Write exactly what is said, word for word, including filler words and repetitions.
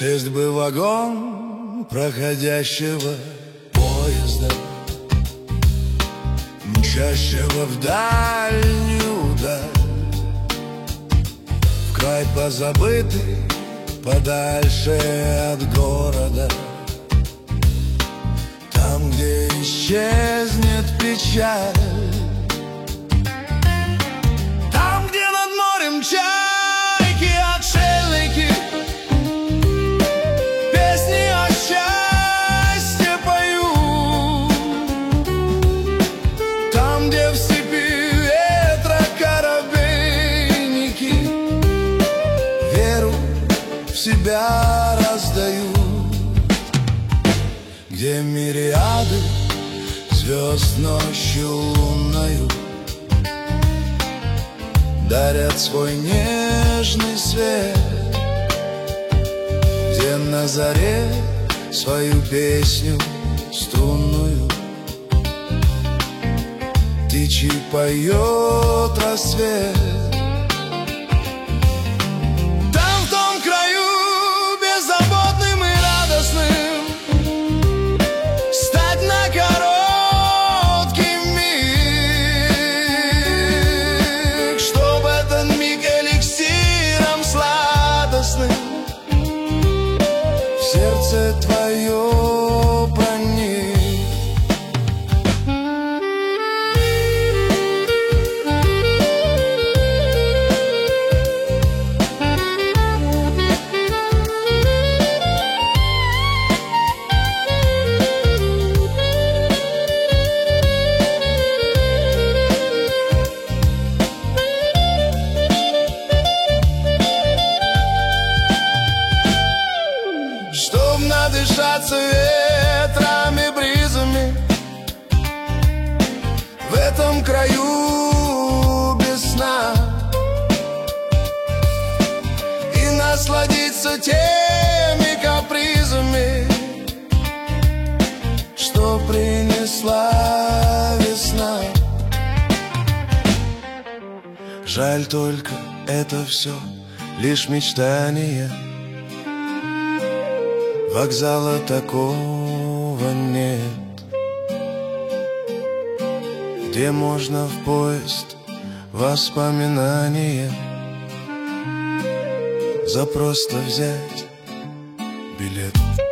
Сесть бы в вагон проходящего поезда, мчащего в дальнюю даль, в край позабытый, подальше от города, там, где исчезнет печаль, там, где над морем чайки, отшельники песни о счастье поют, там, где в степи ветра коробейники веру в себя раздают, где мириады звезд ночью лунною дарят свой нежный свет, где на заре свою песню струнную птичий поет рассвет. Там, в том краю, беззаботным и радостным, стать на короткий миг, чтоб этот миг эликсиром сладостным в сердце твое проник. Чтоб надышаться ветрами, бризами в этом краю без сна и насладиться теми капризами, что принесла весна. Жаль только, это все лишь мечтания, вокзала такого нет, где можно в поезд воспоминания за просто взять билет.